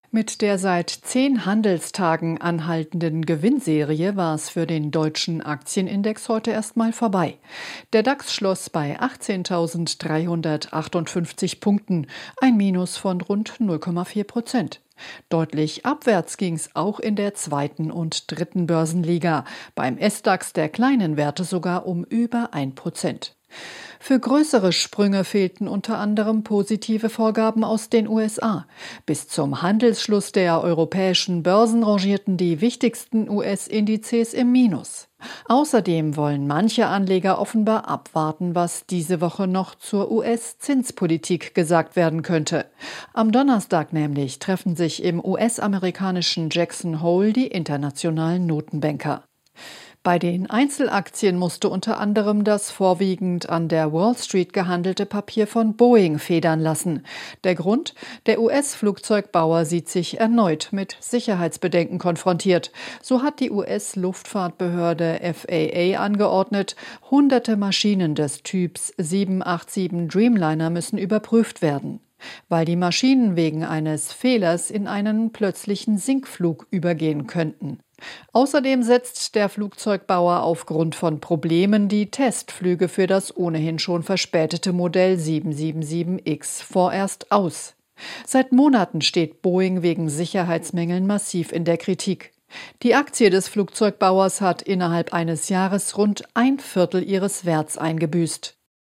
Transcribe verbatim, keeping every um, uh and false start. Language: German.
Mit der seit zehn Handelstagen anhaltenden Gewinnserie war es für den deutschen Aktienindex heute erstmal vorbei. Der DAX schloss bei achtzehntausenddreihundertachtundfünfzig Punkten, ein Minus von rund null Komma vier Prozent. Deutlich abwärts ging es auch in der zweiten und dritten Börsenliga, beim S DAX der kleinen Werte sogar um über ein Prozent. Für größere Sprünge fehlten unter anderem positive Vorgaben aus den U S A. Bis zum Handelsschluss der europäischen Börsen rangierten die wichtigsten U S-Indizes im Minus. Außerdem wollen manche Anleger offenbar abwarten, was diese Woche noch zur U S-Zinspolitik gesagt werden könnte. Am Donnerstag nämlich treffen sich im U S-amerikanischen Jackson Hole die internationalen Notenbanker. Bei den Einzelaktien musste unter anderem das vorwiegend an der Wall Street gehandelte Papier von Boeing federn lassen. Der Grund? Der U S-Flugzeugbauer sieht sich erneut mit Sicherheitsbedenken konfrontiert. So hat die U S-Luftfahrtbehörde F A A angeordnet, hunderte Maschinen des Typs sieben acht sieben Dreamliner müssen überprüft werden, weil die Maschinen wegen eines Fehlers in einen plötzlichen Sinkflug übergehen könnten. Außerdem setzt der Flugzeugbauer aufgrund von Problemen die Testflüge für das ohnehin schon verspätete Modell sieben sieben sieben X vorerst aus. Seit Monaten steht Boeing wegen Sicherheitsmängeln massiv in der Kritik. Die Aktie des Flugzeugbauers hat innerhalb eines Jahres rund ein Viertel ihres Werts eingebüßt.